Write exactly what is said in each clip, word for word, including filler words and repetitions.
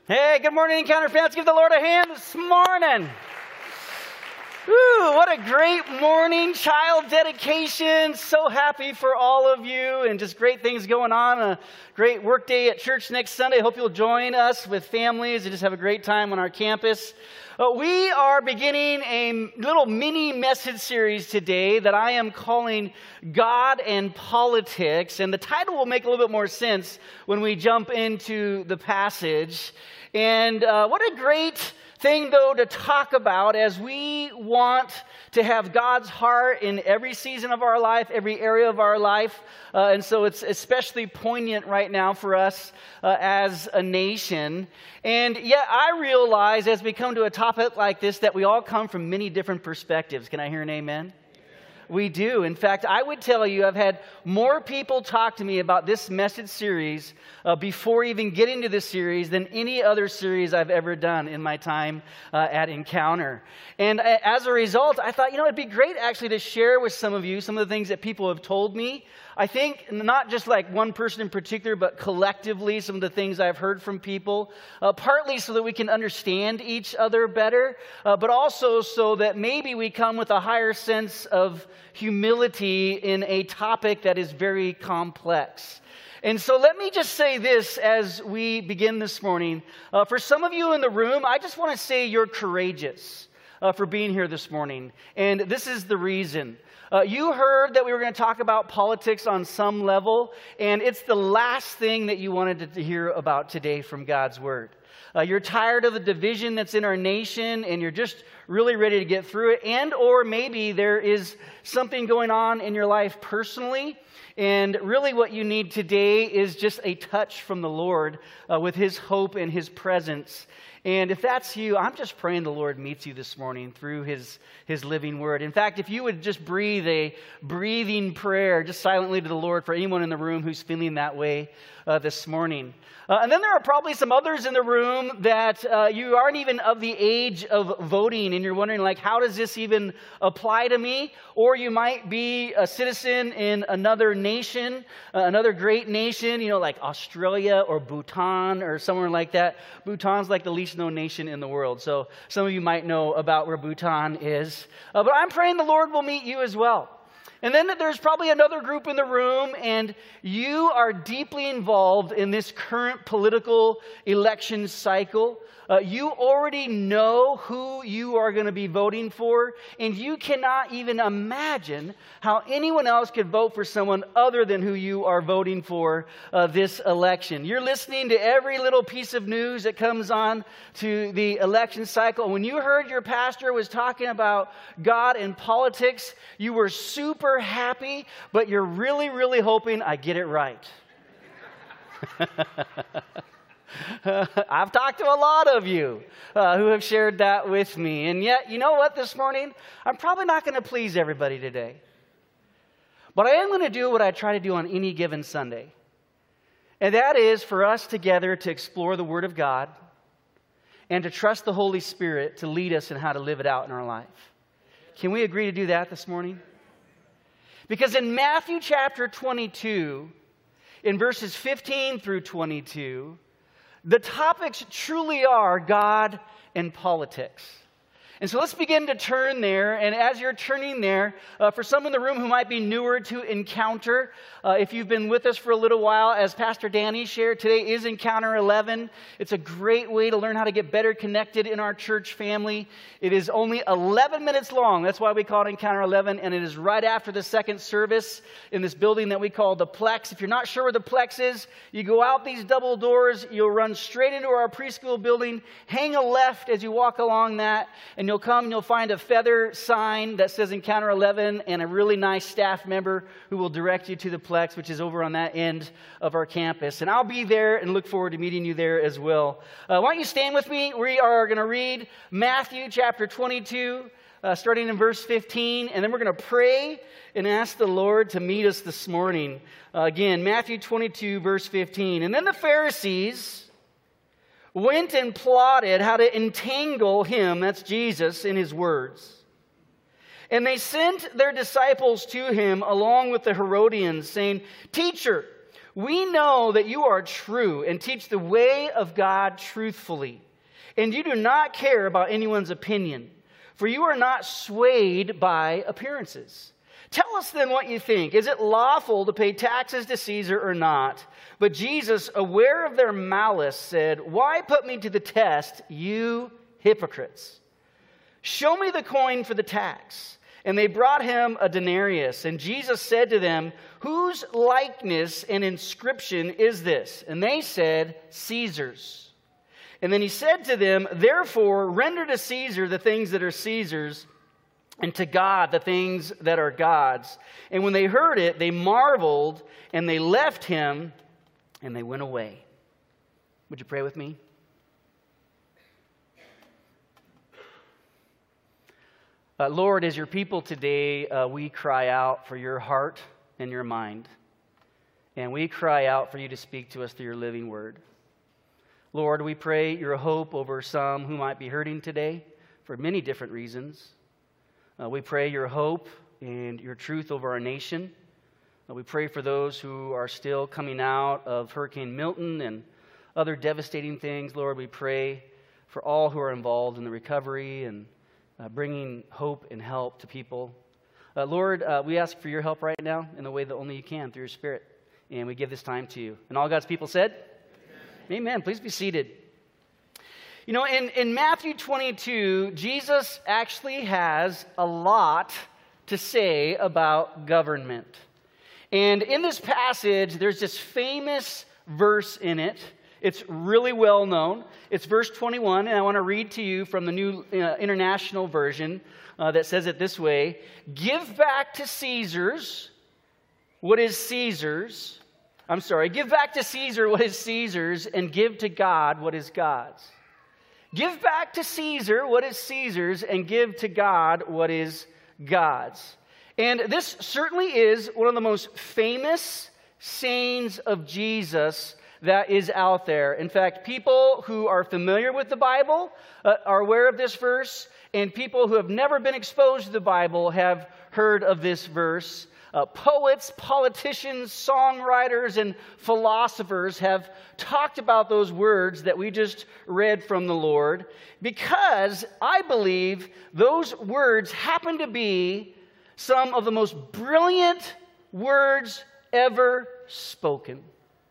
Hey, good morning, Encounter fans. Give the Lord a hand this morning. Woo, what a great morning, child dedication. So happy for all of you and just great things going on. A great work day at church next Sunday. Hope you'll join us with families and just have a great time on our campus. Uh, we are beginning a little mini message series today that I am calling God and Politics. And the title will make a little bit more sense when we jump into the passage. And uh, what a great thing, though, to talk about as we want to have God's heart in every season of our life, every area of our life. Uh, and so it's especially poignant right now for us uh, as a nation. And yet I realize as we come to a topic like this that we all come from many different perspectives. Can I hear an amen? We do. In fact, I would tell you I've had more people talk to me about this message series uh, before even getting to this series than any other series I've ever done in my time uh, at Encounter. And uh, as a result, I thought, you know, it'd be great actually to share with some of you some of the things that people have told me. I think not just like one person in particular, but collectively some of the things I've heard from people, uh, partly so that we can understand each other better, uh, but also so that maybe we come with a higher sense of humility in a topic that is very complex. And so let me just say this as we begin this morning. Uh, for some of you in the room, I just want to say you're courageous uh, for being here this morning. And this is the reason. Uh, you heard that we were going to talk about politics on some level, and it's the last thing that you wanted to hear about today from God's Word. Uh, you're tired of the division that's in our nation, and you're just really ready to get through it. And or maybe there is something going on in your life personally, and really what you need today is just a touch from the Lord uh, with His hope and His presence. And if that's you, I'm just praying the Lord meets you this morning through His, His living Word. In fact, if you would just breathe a breathing prayer just silently to the Lord for anyone in the room who's feeling that way uh, this morning. Uh, and then there are probably some others in the room that uh, you aren't even of the age of voting, and you're wondering, like, how does this even apply to me? Or you might be a citizen in another nation, uh, another great nation, you know, like Australia or Bhutan or somewhere like that. Bhutan's like the least known nation in the world, so some of you might know about where Bhutan is. Uh, but I'm praying the Lord will meet you as well. And then there's probably another group in the room, and you are deeply involved in this current political election cycle. Uh, you already know who you are going to be voting for, and you cannot even imagine how anyone else could vote for someone other than who you are voting for uh, this election. You're listening to every little piece of news that comes on to the election cycle. When you heard your pastor was talking about God and politics, you were super happy, but you're really, really hoping I get it right. Uh, I've talked to a lot of you uh, who have shared that with me. And yet, you know what, this morning, I'm probably not going to please everybody today. But I am going to do what I try to do on any given Sunday. And that is for us together to explore the Word of God and to trust the Holy Spirit to lead us in how to live it out in our life. Can we agree to do that this morning? Because in Matthew chapter twenty-two, in verses fifteen through twenty-two, the topics truly are God and politics. And so let's begin to turn there. And as you're turning there, uh, for some in the room who might be newer to Encounter, uh, if you've been with us for a little while, as Pastor Danny shared, today is Encounter eleven. It's a great way to learn how to get better connected in our church family. It is only eleven minutes long. That's why we call it Encounter eleven. And it is right after the second service in this building that we call the Plex. If you're not sure where the Plex is, you go out these double doors, you'll run straight into our preschool building, hang a left as you walk along that, and you'll come and you'll find a feather sign that says Encounter eleven and a really nice staff member who will direct you to the Plex, which is over on that end of our campus. And I'll be there and look forward to meeting you there as well. Uh, why don't you stand with me? We are going to read Matthew chapter twenty-two, uh, starting in verse fifteen, and then we're going to pray and ask the Lord to meet us this morning. Uh, again, Matthew twenty-two, verse fifteen. And then the Pharisees went and plotted how to entangle him, that's Jesus, in his words. And they sent their disciples to him along with the Herodians, saying, "Teacher, We know that you are true and teach the way of God truthfully, and you do not care about anyone's opinion, for you are not swayed by appearances. Tell us then what you think. Is it lawful to pay taxes to Caesar or not?" But Jesus, aware of their malice, said, "Why put me to the test, you hypocrites? Show me the coin for the tax." And they brought him a denarius. And Jesus said to them, "Whose likeness and inscription is this?" And they said, "Caesar's." And then he said to them, "Therefore render to Caesar the things that are Caesar's, and to God the things that are God's." And when they heard it, they marveled, and they left him, and they went away. Would you pray with me? Uh, Lord, as your people today, uh, we cry out for your heart and your mind. And we cry out for you to speak to us through your living word. Lord, we pray your hope over some who might be hurting today for many different reasons. Uh, we pray your hope and your truth over our nation. Uh, we pray for those who are still coming out of Hurricane Milton and other devastating things. Lord, we pray for all who are involved in the recovery and uh, bringing hope and help to people. Uh, Lord, uh, we ask for your help right now in the way that only you can through your Spirit. And we give this time to you. And all God's people said? Amen. Amen. Please be seated. You know, in, in Matthew twenty-two, Jesus actually has a lot to say about government. And in this passage, there's this famous verse in it. It's really well known. It's verse twenty-one, and I want to read to you from the New uh, International Version uh, that says it this way: "Give back to Caesar's what is Caesar's." I'm sorry, give back to Caesar what is Caesar's, and give to God what is God's. Give back to Caesar what is Caesar's, and give to God what is God's. And this certainly is one of the most famous sayings of Jesus that is out there. In fact, people who are familiar with the Bible uh, are aware of this verse, and people who have never been exposed to the Bible have heard of this verse. Uh, poets, politicians, songwriters, and philosophers have talked about those words that we just read from the Lord, because I believe those words happen to be some of the most brilliant words ever spoken.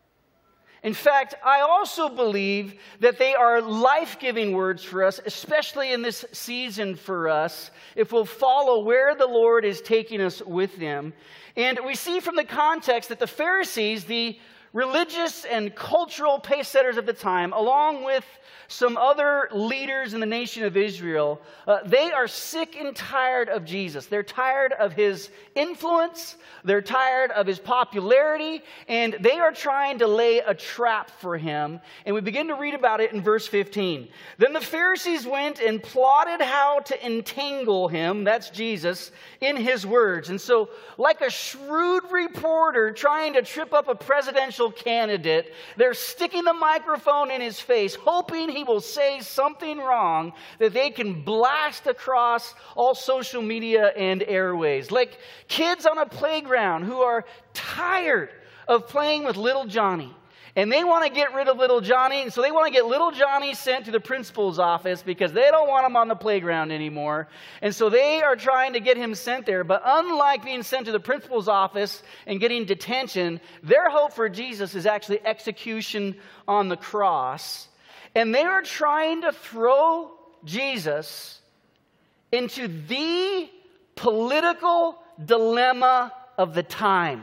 In fact, I also believe that they are life-giving words for us, especially in this season for us, if we'll follow where the Lord is taking us with them. And we see from the context that the Pharisees, the religious and cultural pace-setters of the time, along with some other leaders in the nation of Israel, uh, they are sick and tired of Jesus. They're tired of his influence. They're tired of his popularity. And they are trying to lay a trap for him. And we begin to read about it in verse fifteen. "Then the Pharisees went and plotted how to entangle him," that's Jesus, "in his words." And so, like a shrewd reporter trying to trip up a presidential candidate, they're sticking the microphone in his face, hoping he will say something wrong that they can blast across all social media and airways. Like kids on a playground who are tired of playing with little Johnny. And they want to get rid of little Johnny, so they want to get little Johnny sent to the principal's office because they don't want him on the playground anymore. And so they are trying to get him sent there. But unlike being sent to the principal's office and getting detention, their hope for Jesus is actually execution on the cross. And they are trying to throw Jesus into the political dilemma of the time.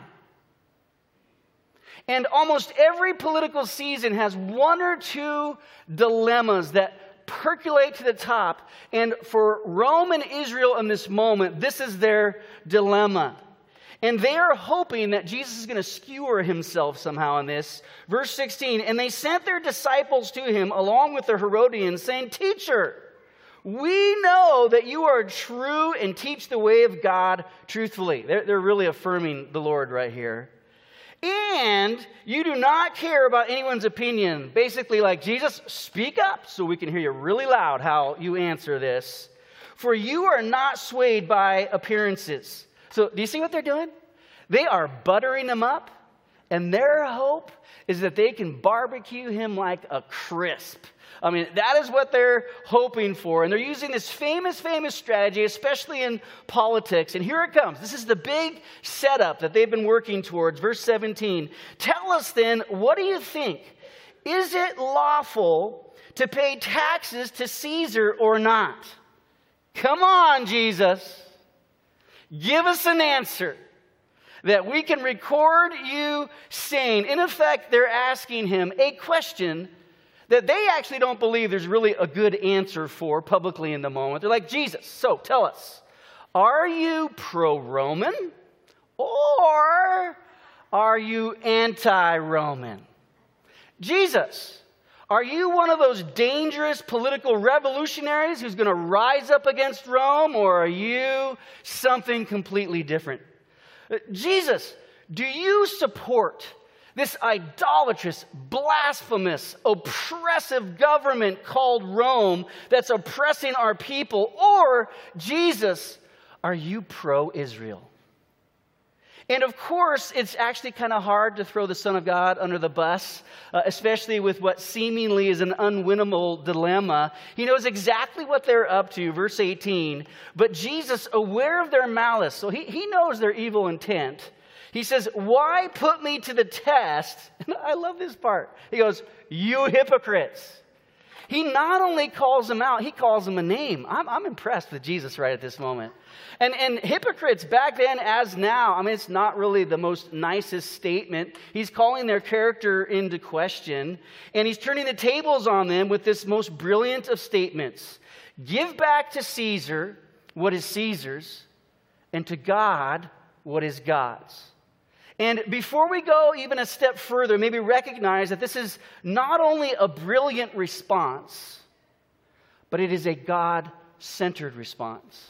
And almost every political season has one or two dilemmas that percolate to the top. And for Rome and Israel in this moment, this is their dilemma. And they are hoping that Jesus is going to skewer himself somehow in this. Verse sixteen, "And they sent their disciples to him along with the Herodians, saying, 'Teacher, we know that you are true and teach the way of God truthfully.'" They're, they're really affirming the Lord right here. "And you do not care about anyone's opinion." Basically like, Jesus, speak up so we can hear you really loud how you answer this. "For you are not swayed by appearances." So do you see what they're doing? They are buttering him up. And their hope is that they can barbecue him like a crisp. I mean, that is what they're hoping for. And they're using this famous, famous strategy, especially in politics. And here it comes. This is the big setup that they've been working towards. Verse seventeen. Tell us then, what do you think? Is it lawful to pay taxes to Caesar or not? Come on, Jesus. Give us an answer that we can record you saying. In effect, they're asking him a question that they actually don't believe there's really a good answer for publicly in the moment. They're like, Jesus, so tell us, are you pro-Roman or are you anti-Roman? Jesus, are you one of those dangerous political revolutionaries who's going to rise up against Rome, or are you something completely different? Jesus, do you support this idolatrous, blasphemous, oppressive government called Rome that's oppressing our people? Or, Jesus, are you pro-Israel? And of course, it's actually kind of hard to throw the Son of God under the bus, uh, especially with what seemingly is an unwinnable dilemma. He knows exactly what they're up to, verse eighteen. But Jesus, aware of their malice, so he, he knows their evil intent, he says, why put me to the test? And I love this part. He goes, you hypocrites. He not only calls them out, he calls them a name. I'm, I'm impressed with Jesus right at this moment. And, and hypocrites back then as now, I mean, it's not really the most nicest statement. He's calling their character into question, and he's turning the tables on them with this most brilliant of statements. Give back to Caesar what is Caesar's, and to God what is God's. And before we go even a step further, maybe recognize that this is not only a brilliant response, but it is a God-centered response.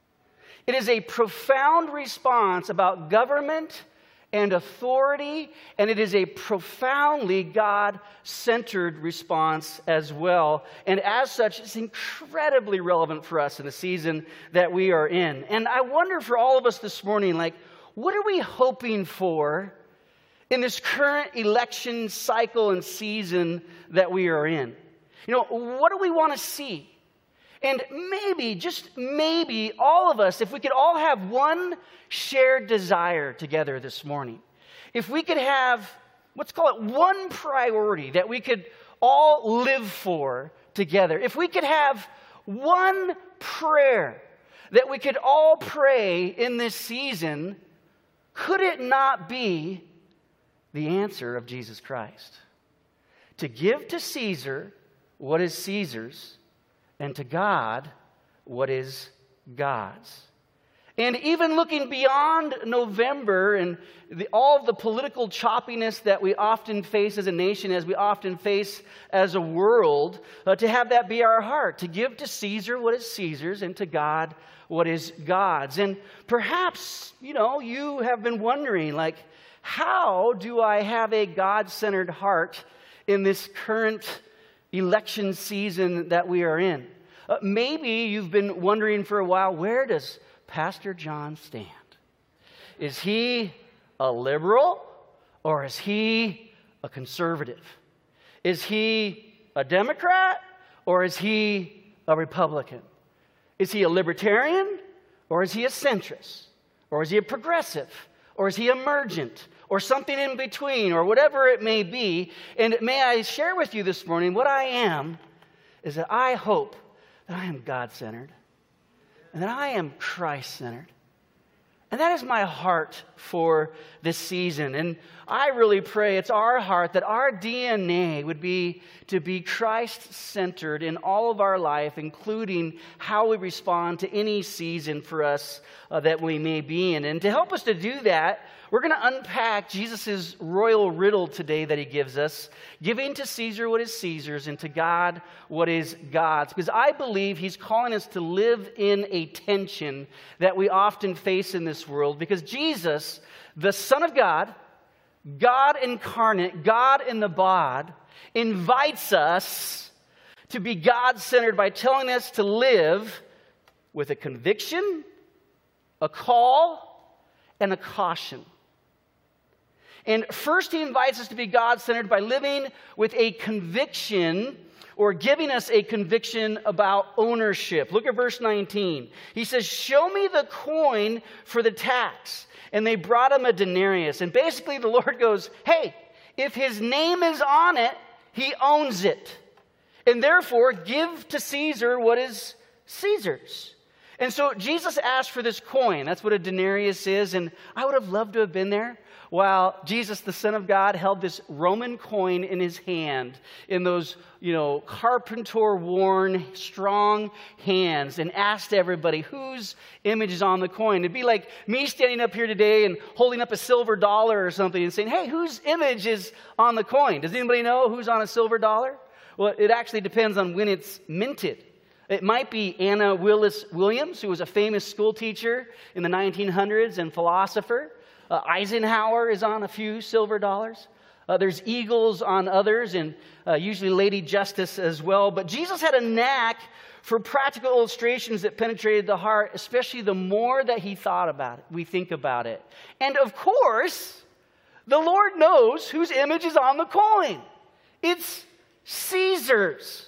It is a profound response about government and authority, and it is a profoundly God-centered response as well. And as such, it's incredibly relevant for us in the season that we are in. And I wonder for all of us this morning, like, what are we hoping for in this current election cycle and season that we are in? You know, what do we want to see? And maybe, just maybe, all of us, if we could all have one shared desire together this morning, if we could have, let's call it one priority that we could all live for together, if we could have one prayer that we could all pray in this season, could it not be the answer of Jesus Christ? To give to Caesar what is Caesar's, and to God what is God's. And even looking beyond November and the, all of the political choppiness that we often face as a nation, as we often face as a world, uh, to have that be our heart, to give to Caesar what is Caesar's and to God what is God's. And perhaps, you know, you have been wondering, like, how do I have a God-centered heart in this current election season that we are in? Uh, maybe you've been wondering for a while, where does Pastor John stand? Is he a liberal or is he a conservative? Is he a Democrat or is he a Republican? Is he a libertarian or is he a centrist? Or is he a progressive? Or is he emergent? Or something in between, or whatever it may be. And may I share with you this morning, what I am is that I hope that I am God-centered and that I am Christ-centered. And that is my heart for this season. And I really pray it's our heart that our D N A would be to be Christ-centered in all of our life, including how we respond to any season for us uh, that we may be in. And to help us to do that, we're going to unpack Jesus' royal riddle today that he gives us, giving to Caesar what is Caesar's and to God what is God's. Because I believe he's calling us to live in a tension that we often face in this world. Because Jesus, the Son of God, God incarnate, God in the bod, invites us to be God-centered by telling us to live with a conviction, a call, and a caution. And first, he invites us to be God-centered by living with a conviction or giving us a conviction about ownership. Look at verse nineteen. He says, show me the coin for the tax. And they brought him a denarius. And basically the Lord goes, hey, if his name is on it, he owns it. And therefore, give to Caesar what is Caesar's. And so Jesus asked for this coin. That's what a denarius is. And I would have loved to have been there while Jesus, the Son of God, held this Roman coin in his hand, in those, you know, carpenter-worn, strong hands, and asked everybody whose image is on the coin. It'd be like me standing up here today and holding up a silver dollar or something and saying, hey, whose image is on the coin? Does anybody know who's on a silver dollar? Well, it actually depends on when it's minted. It might be Anna Willis Williams, who was a famous school teacher in the nineteen hundreds and philosopher. Uh, Eisenhower is on a few silver dollars. Uh, there's eagles on others, and uh, usually Lady Justice as well. But Jesus had a knack for practical illustrations that penetrated the heart, especially the more that he thought about it, we think about it. And of course, the Lord knows whose image is on the coin. It's Caesar's.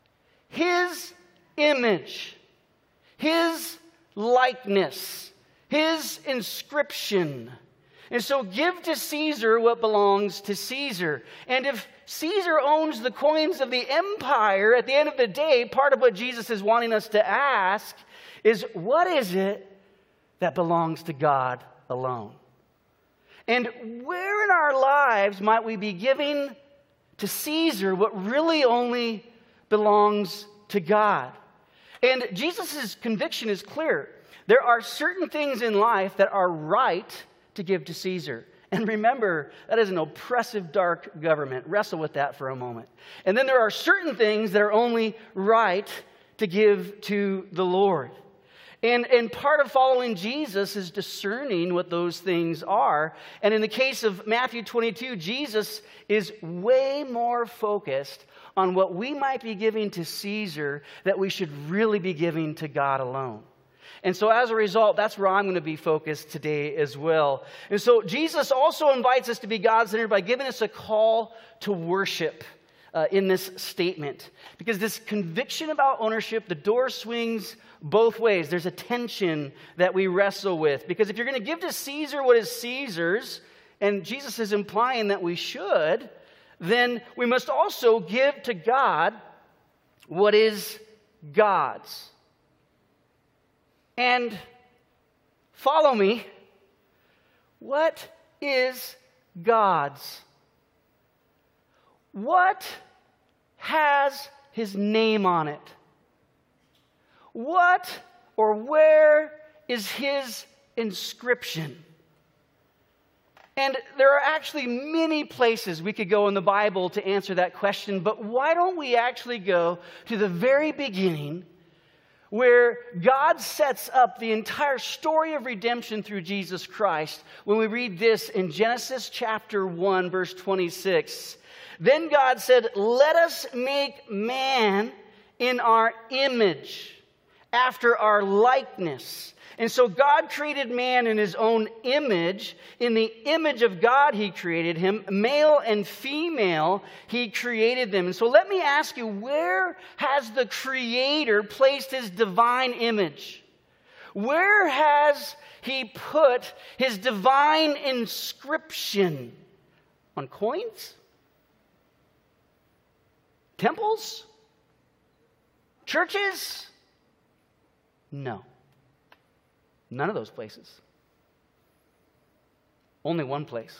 His image. His likeness. His inscription. And so give to Caesar what belongs to Caesar. And if Caesar owns the coins of the empire, at the end of the day, part of what Jesus is wanting us to ask is, what is it that belongs to God alone? And where in our lives might we be giving to Caesar what really only belongs to God? And Jesus' conviction is clear. There are certain things in life that are right to give to Caesar. And remember, that is an oppressive, dark government. Wrestle with that for a moment. And then there are certain things that are only right to give to the Lord. And, and part of following Jesus is discerning what those things are. And in the case of Matthew twenty-two, Jesus is way more focused on what we might be giving to Caesar that we should really be giving to God alone. And so as a result, that's where I'm going to be focused today as well. And so Jesus also invites us to be God-centered by giving us a call to worship uh, in this statement. Because this conviction about ownership, the door swings both ways. There's a tension that we wrestle with. Because if you're going to give to Caesar what is Caesar's, and Jesus is implying that we should, then we must also give to God what is God's. And follow me. What is God's? What has his name on it? What or where is his inscription? And there are actually many places we could go in the Bible to answer that question, but why don't we actually go to the very beginning, where God sets up the entire story of redemption through Jesus Christ, when we read this in Genesis chapter one, verse twenty-six. Then God said, let us make man in our image, after our likeness. And so God created man in his own image. In the image of God he created him. Male and female he created them. And so let me ask you, where has the Creator placed his divine image? Where has he put his divine inscription? On coins? Temples? Churches? No. None of those places. Only one place.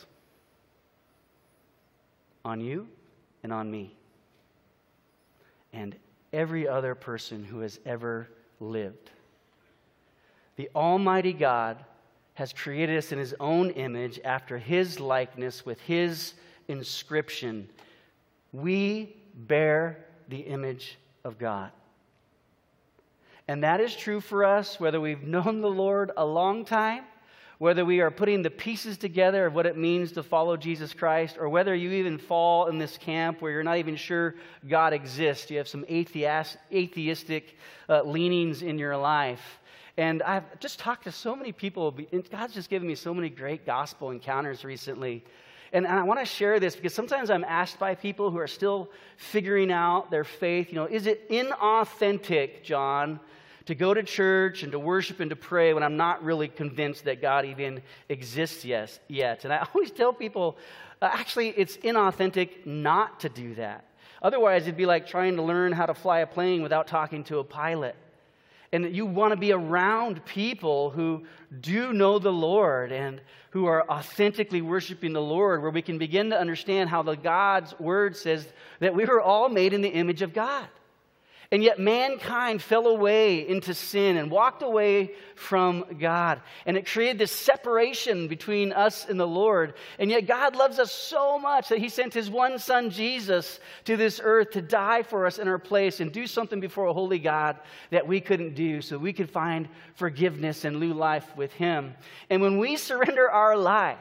On you and on me. And every other person who has ever lived. The Almighty God has created us in his own image, after his likeness, with his inscription. We bear the image of God. And that is true for us, whether we've known the Lord a long time, whether we are putting the pieces together of what it means to follow Jesus Christ, or whether you even fall in this camp where you're not even sure God exists. You have some atheist, atheistic uh, leanings in your life. And I've just talked to so many people, and God's just given me so many great gospel encounters recently. And I want to share this because sometimes I'm asked by people who are still figuring out their faith, you know, is it inauthentic, John, to go to church and to worship and to pray when I'm not really convinced that God even exists yes, yet? And I always tell people, uh, actually, it's inauthentic not to do that. Otherwise, it'd be like trying to learn how to fly a plane without talking to a pilot. And you want to be around people who do know the Lord and who are authentically worshiping the Lord, where we can begin to understand how the God's word says that we were all made in the image of God. And yet mankind fell away into sin and walked away from God. And it created this separation between us and the Lord. And yet God loves us so much that he sent his one son, Jesus, to this earth to die for us in our place and do something before a holy God that we couldn't do, so we could find forgiveness and new life with him. And when we surrender our life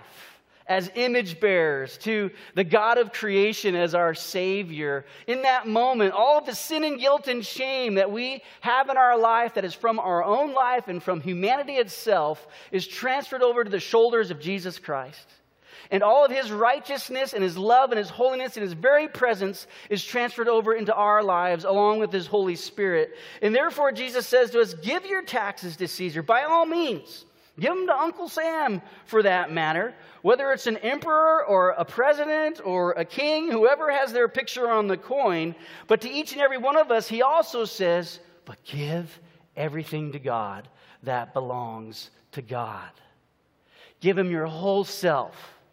as image bearers to the God of creation as our Savior, in that moment, all of the sin and guilt and shame that we have in our life that is from our own life and from humanity itself is transferred over to the shoulders of Jesus Christ. And all of his righteousness and his love and his holiness and his very presence is transferred over into our lives along with his Holy Spirit. And therefore, Jesus says to us, give your taxes to Caesar by all means. Give them to Uncle Sam, for that matter. Whether it's an emperor or a president or a king, whoever has their picture on the coin. But to each and every one of us, he also says, but give everything to God that belongs to God. Give him your whole self,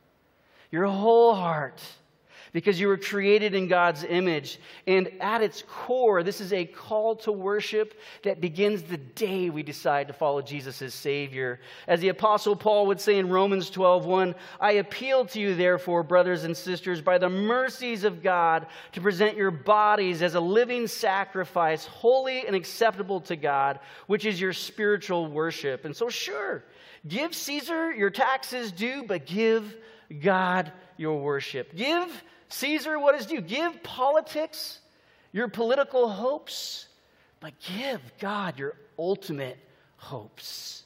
your whole heart, because you were created in God's image. And at its core, this is a call to worship that begins the day we decide to follow Jesus as Savior. As the Apostle Paul would say in Romans twelve one, I appeal to you, therefore, brothers and sisters, by the mercies of God, to present your bodies as a living sacrifice, holy and acceptable to God, which is your spiritual worship. And so, sure, give Caesar your taxes due, but give God your worship. Give Caesar what is due. Give politics your political hopes, but give God your ultimate hopes.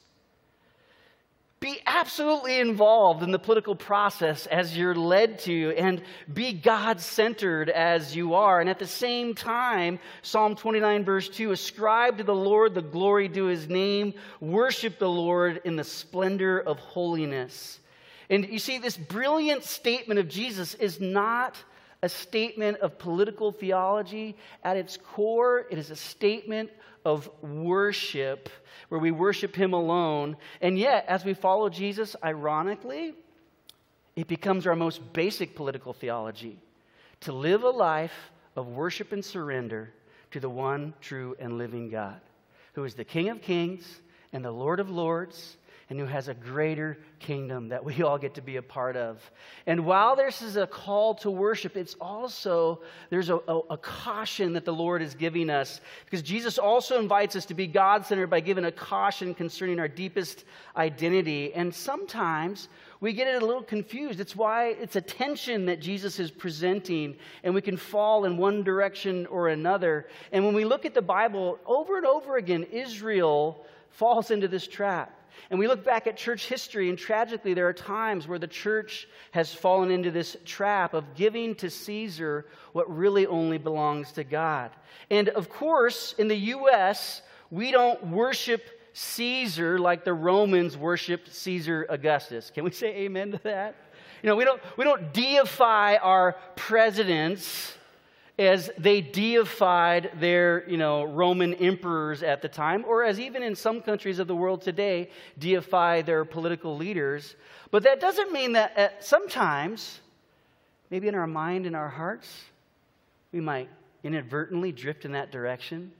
Be absolutely involved in the political process as you're led to, and be God-centered as you are. And at the same time, Psalm twenty-nine verse two, ascribe to the Lord the glory due his name. Worship the Lord in the splendor of holiness. And you see, this brilliant statement of Jesus is not a statement of political theology. At its core, it is a statement of worship, where we worship him alone. And yet, as we follow Jesus, ironically, it becomes our most basic political theology, to live a life of worship and surrender to the one true and living God, who is the King of Kings and the Lord of Lords, and who has a greater kingdom that we all get to be a part of. And while this is a call to worship, it's also, there's a, a, a caution that the Lord is giving us. Because Jesus also invites us to be God-centered by giving a caution concerning our deepest identity. And sometimes we get it a little confused. It's why it's a tension that Jesus is presenting, and we can fall in one direction or another. And when we look at the Bible, over and over again, Israel falls into this trap. And we look back at church history, and tragically there are times where the church has fallen into this trap of giving to Caesar what really only belongs to God. And of course, in the U S, we don't worship Caesar like the Romans worshiped Caesar Augustus. Can we say amen to that? You know, we don't, we don't deify our presidents as they deified their, you know, Roman emperors at the time, or as even in some countries of the world today, deify their political leaders. But that doesn't mean that at sometimes, maybe in our mind and our hearts, we might inadvertently drift in that direction,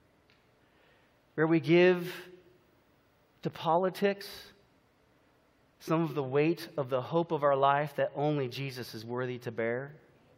where we give to politics some of the weight of the hope of our life that only Jesus is worthy to bear.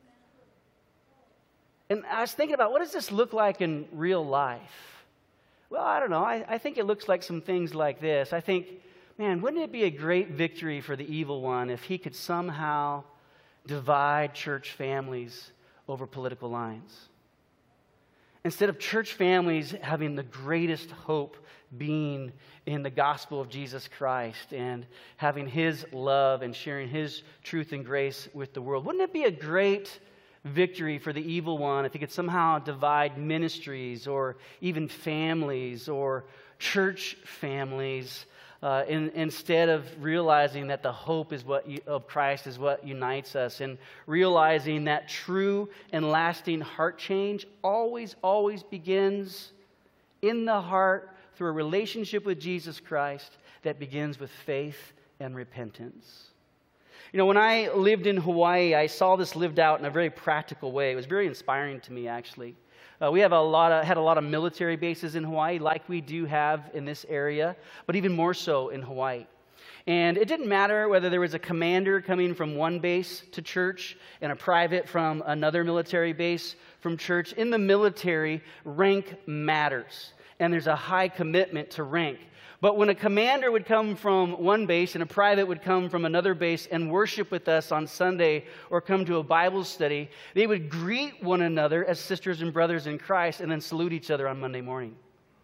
And I was thinking about, what does this look like in real life? Well, I don't know. I, I think it looks like some things like this. I think, man, wouldn't it be a great victory for the evil one if he could somehow divide church families over political lines? Instead of church families having the greatest hope being in the gospel of Jesus Christ and having His love and sharing His truth and grace with the world. Wouldn't it be a great victory for the evil one if he could somehow divide ministries or even families or church families uh, in, instead of realizing that the hope is what you, of Christ is what unites us, and realizing that true and lasting heart change always, always begins in the heart through a relationship with Jesus Christ that begins with faith and repentance. You know, when I lived in Hawaii, I saw this lived out in a very practical way. It was very inspiring to me, actually. Uh, we have a lot of, had a lot of military bases in Hawaii, like we do have in this area, but even more so in Hawaii. And it didn't matter whether there was a commander coming from one base to church and a private from another military base from church. In the military, rank matters, and there's a high commitment to rank. But when a commander would come from one base and a private would come from another base and worship with us on Sunday or come to a Bible study, they would greet one another as sisters and brothers in Christ and then salute each other on Monday morning.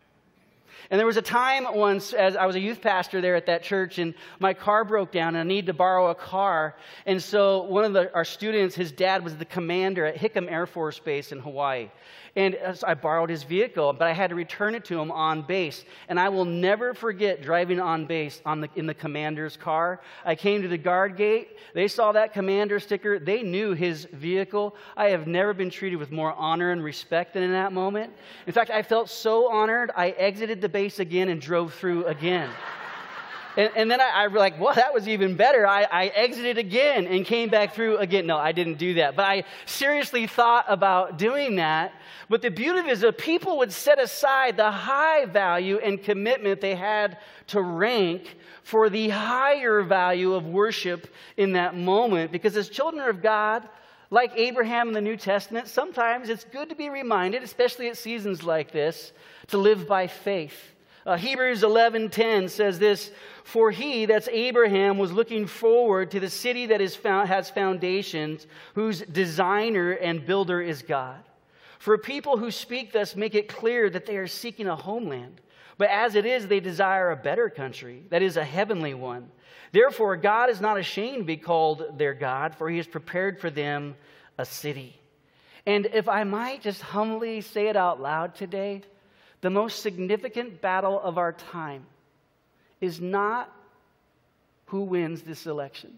And there was a time once, as I was a youth pastor there at that church, and my car broke down, and I needed to borrow a car. And so one of the, our students, his dad was the commander at Hickam Air Force Base in Hawaii. And so I borrowed his vehicle, but I had to return it to him on base. And I will never forget driving on base on the, in the commander's car. I came to the guard gate. They saw that commander sticker. They knew his vehicle. I have never been treated with more honor and respect than in that moment. In fact, I felt so honored, I exited the base again and drove through again. And, and then I, I was like, well, that was even better. I, I exited again and came back through again. No, I didn't do that. But I seriously thought about doing that. But the beauty of it is that people would set aside the high value and commitment they had to rank for the higher value of worship in that moment. Because as children of God, like Abraham in the New Testament, sometimes it's good to be reminded, especially at seasons like this, to live by faith. Uh, Hebrews eleven ten says this, "For he," that's Abraham, "was looking forward to the city that is found, has foundations, whose designer and builder is God. For people who speak thus make it clear that they are seeking a homeland. But as it is, they desire a better country, that is a heavenly one. Therefore, God is not ashamed to be called their God, for He has prepared for them a city." And if I might just humbly say it out loud today, the most significant battle of our time is not who wins this election.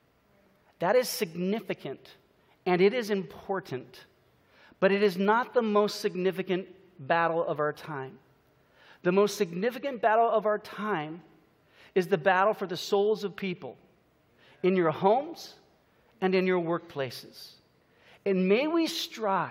That is significant, and it is important, but it is not the most significant battle of our time. The most significant battle of our time is the battle for the souls of people in your homes and in your workplaces. And may we strive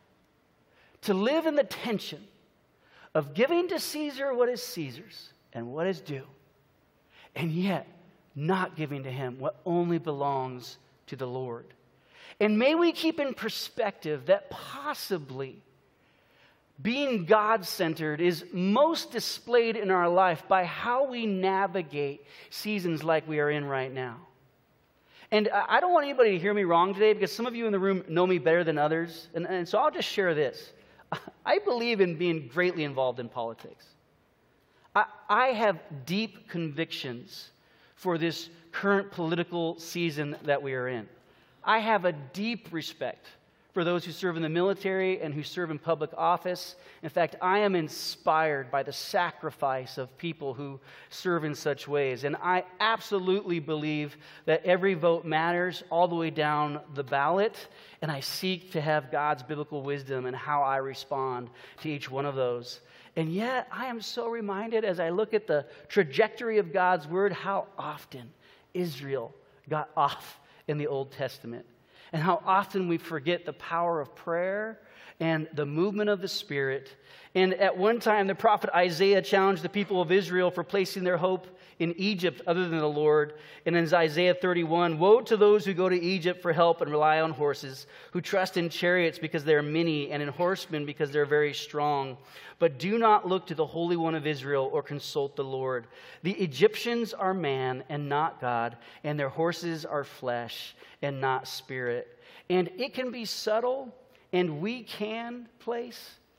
to live in the tension of giving to Caesar what is Caesar's and what is due, and yet not giving to him what only belongs to the Lord. And may we keep in perspective that possibly being God-centered is most displayed in our life by how we navigate seasons like we are in right now. And I don't want anybody to hear me wrong today, because some of you in the room know me better than others, and, and so I'll just share this. I believe in being greatly involved in politics. I, I have deep convictions for this current political season that we are in. I have a deep respect for those who serve in the military and who serve in public office. In fact, I am inspired by the sacrifice of people who serve in such ways. And I absolutely believe that every vote matters all the way down the ballot. And I seek to have God's biblical wisdom in how I respond to each one of those. And yet, I am so reminded as I look at the trajectory of God's word, how often Israel got off in the Old Testament. And how often we forget the power of prayer and the movement of the Spirit. And at one time, the prophet Isaiah challenged the people of Israel for placing their hope in Egypt other than the Lord. And in Isaiah thirty-one, "Woe to those who go to Egypt for help and rely on horses, who trust in chariots because they are many, and in horsemen because they are very strong. But do not look to the Holy One of Israel or consult the Lord. The Egyptians are man and not God, and their horses are flesh and not spirit." And it can be subtle, and we can place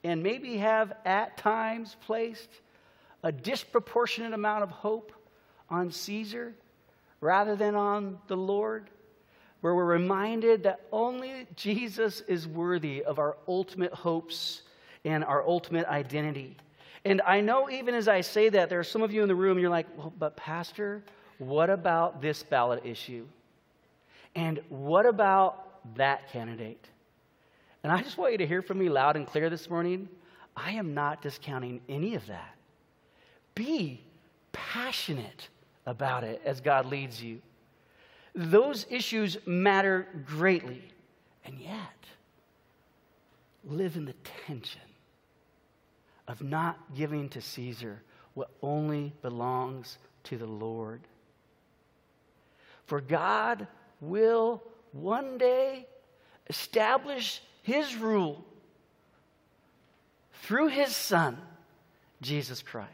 and maybe have at times placed a disproportionate amount of hope on Caesar rather than on the Lord, where we're reminded that only Jesus is worthy of our ultimate hopes and our ultimate identity. And I know even as I say that, there are some of you in the room, you're like, well, but Pastor, what about this ballot issue? And what about that candidate? And I just want you to hear from me loud and clear this morning. I am not discounting any of that. Be passionate about it as God leads you. Those issues matter greatly. And yet, live in the tension of not giving to Caesar what only belongs to the Lord. For God will one day establish His rule through His Son, Jesus Christ.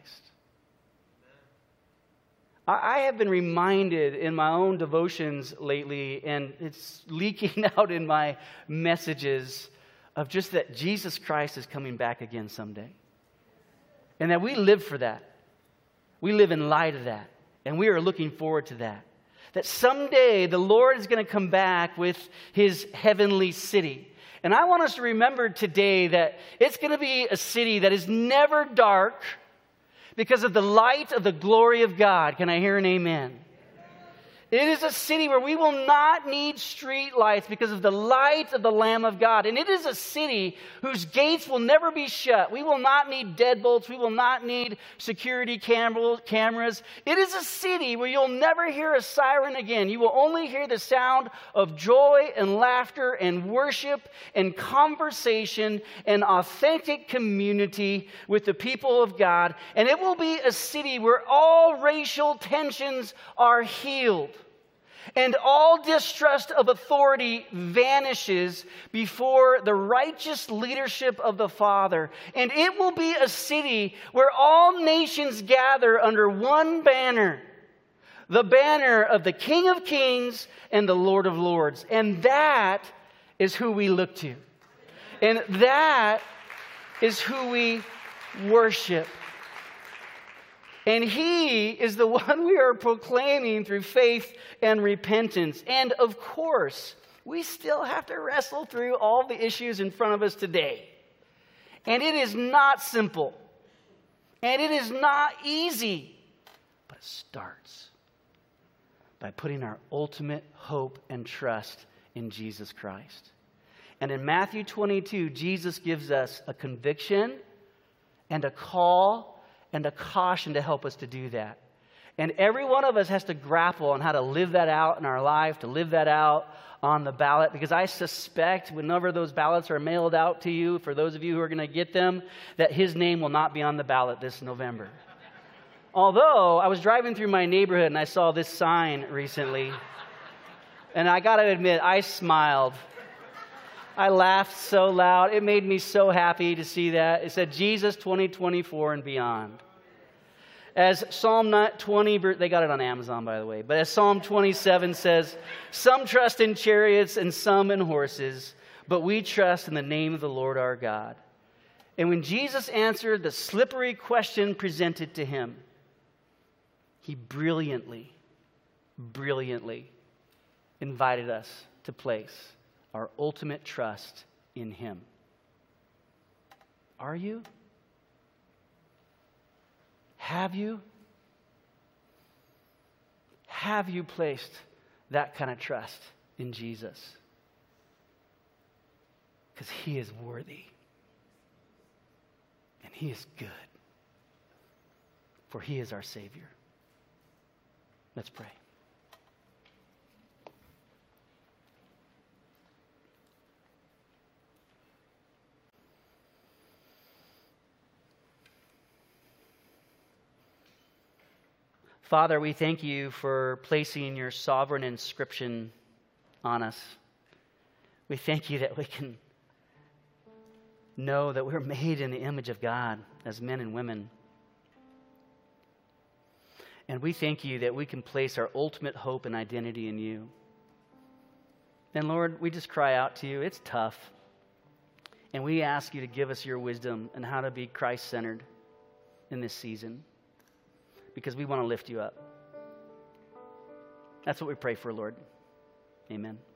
I have been reminded in my own devotions lately, and it's leaking out in my messages, of just that Jesus Christ is coming back again someday. And that we live for that. We live in light of that. And we are looking forward to that. That someday the Lord is going to come back with His heavenly city. And I want us to remember today that it's going to be a city that is never dark, because of the light of the glory of God. Can I hear an amen? It is a city where we will not need street lights because of the light of the Lamb of God. And it is a city whose gates will never be shut. We will not need deadbolts. We will not need security cameras. It is a city where you'll never hear a siren again. You will only hear the sound of joy and laughter and worship and conversation and authentic community with the people of God. And it will be a city where all racial tensions are healed. And all distrust of authority vanishes before the righteous leadership of the Father. And it will be a city where all nations gather under one banner, the banner of the King of Kings and the Lord of Lords. And that is who we look to. And that is who we worship. And He is the one we are proclaiming through faith and repentance. And of course, we still have to wrestle through all the issues in front of us today. And it is not simple. And it is not easy. But it starts by putting our ultimate hope and trust in Jesus Christ. And in Matthew twenty-two, Jesus gives us a conviction and a call and a caution to help us to do that. And every one of us has to grapple on how to live that out in our life, to live that out on the ballot, because I suspect whenever those ballots are mailed out to you, for those of you who are going to get them, that His name will not be on the ballot this November. Although, I was driving through my neighborhood and I saw this sign recently, and I got to admit, I smiled. I laughed so loud. It made me so happy to see that. It said, Jesus twenty twenty-four and beyond. As Psalm twenty, they got it on Amazon, by the way, but as Psalm twenty-seven says, some trust in chariots and some in horses, but we trust in the name of the Lord our God. And when Jesus answered the slippery question presented to Him, He brilliantly, brilliantly invited us to place our ultimate trust in Him. Are you? Have you? Have you placed that kind of trust in Jesus? Because He is worthy. And He is good. For He is our Savior. Let's pray. Father, we thank You for placing Your sovereign inscription on us. We thank You that we can know that we're made in the image of God as men and women. And we thank You that we can place our ultimate hope and identity in You. And Lord, we just cry out to You. It's tough. And we ask you to give us your wisdom and how to be Christ-centered in this season, because we want to lift you up. That's what we pray for, Lord. Amen.